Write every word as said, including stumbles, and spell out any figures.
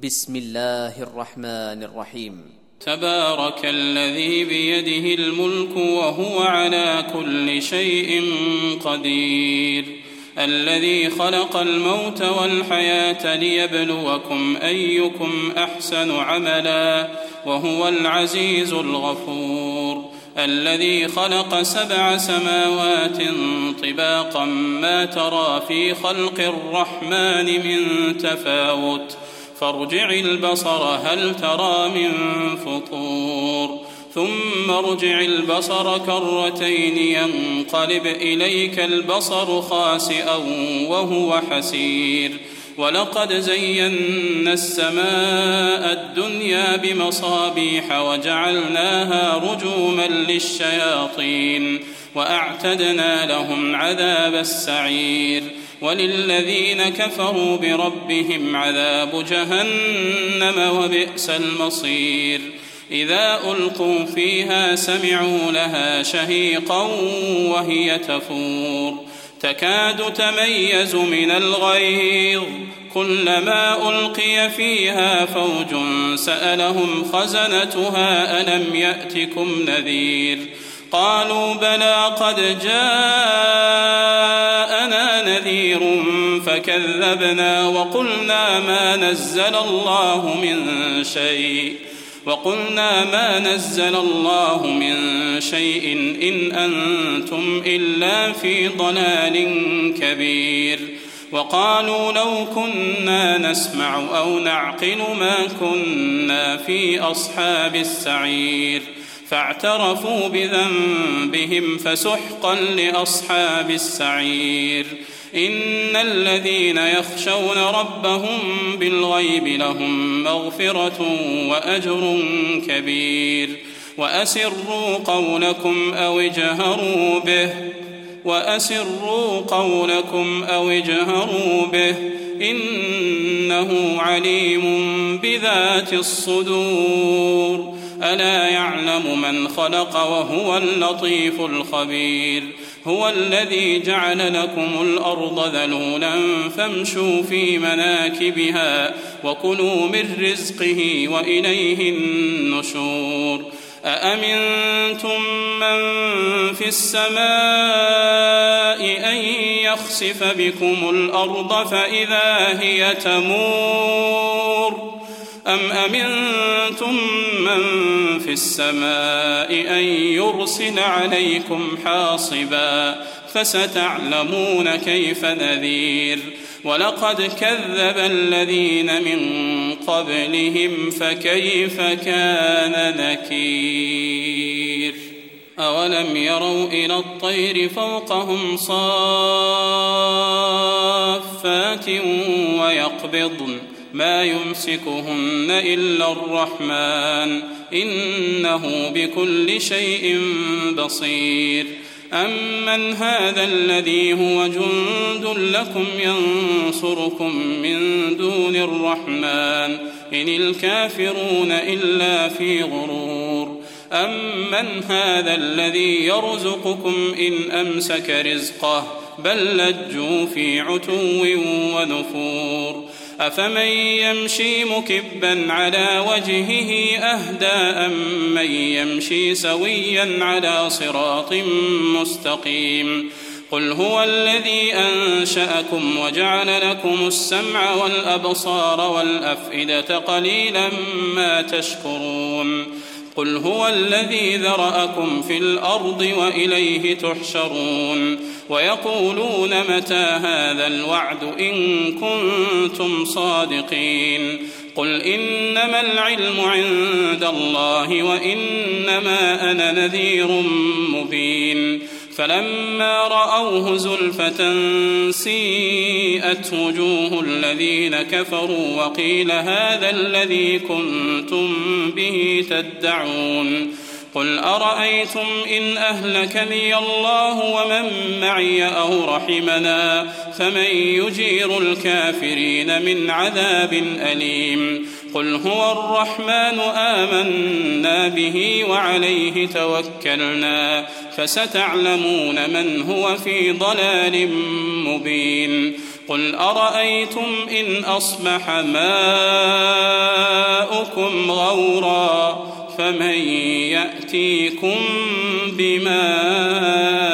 بسم الله الرحمن الرحيم. تبارك الذي بيده الملك وهو على كل شيء قدير، الذي خلق الموت والحياة ليبلوكم أيكم أحسن عملا وهو العزيز الغفور، الذي خلق سبع سماوات طباقا ما ترى في خلق الرحمن من تفاوت فارجع البصر هل ترى من فطور، ثم ارجع البصر كرتين ينقلب إليك البصر خاسئا وهو حسير، ولقد زينا السماء الدنيا بمصابيح وجعلناها رجوما للشياطين وأعتدنا لهم عذاب السعير، وللذين كفروا بربهم عذاب جهنم وبئس المصير، إذا ألقوا فيها سمعوا لها شهيقا وهي تفور تكاد تميز من الغيظ كلما ألقي فيها فوج سألهم خزنتها ألم يأتكم نذير، قالوا بلى قد جاءنا نذير فكذبنا وقلنا ما نزل الله من شيء وقلنا ما نزل الله من شيء إن أنتم إلا في ضلال كبير، وقالوا لو كنا نسمع أو نعقل ما كنا في أصحاب السعير، فاعترفوا بذنبهم فسحقا لأصحاب السعير، إن الذين يخشون ربهم بالغيب لهم مغفرة وأجر كبير، وأسروا قولكم أو اجهروا به وأسروا قولكم أو اجهروا به إنه عليم بذات الصدور، ألا يعلم من خلق وهو اللطيف الخبير، هو الذي جعل لكم الأرض ذلولا فامشوا في مناكبها وكلوا من رزقه وإليه النشور، أأمنتم من في السماء أن يخسف بكم الأرض فإذا هي تمور أم أمنتم من في السماء أن يرسل عليكم حاصبا فستعلمون كيف نذير، ولقد كذب الذين من قبلهم فكيف كان نكير، أولم يروا إلى الطير فوقهم صافات ويقبضن ما يمسكهن إلا الرحمن إنه بكل شيء بصير، أمن هذا الذي هو جند لكم ينصركم من دون الرحمن إن الكافرون إلا في غرور، أمن هذا الذي يرزقكم إن أمسك رزقه بل لجوا في عتو ونفور، أفمن يمشي مكبا على وجهه أهدى أم من يمشي سويا على صراط مستقيم، قل هو الذي أنشأكم وجعل لكم السمع والأبصار والأفئدة قليلا ما تشكرون، قل هو الذي ذرأكم في الأرض وإليه تحشرون، ويقولون متى هذا الوعد إن كنتم صادقين، قل إنما العلم عند الله وإنما أنا نذير مبين، فلما رأوه زلفة سيئت وجوه الذين كفروا وقيل هذا الذي كنتم به تدعون، قل أرأيتم إن أهلكني الله ومن معي أو رحمنا فمن يجير الكافرين من عذاب أليم، قل هو الرحمن آمنا به وعليه توكلنا فستعلمون من هو في ضلال مبين، قل أرأيتم إن أصبح ماؤكم غفورا فمن يأتيكم بماء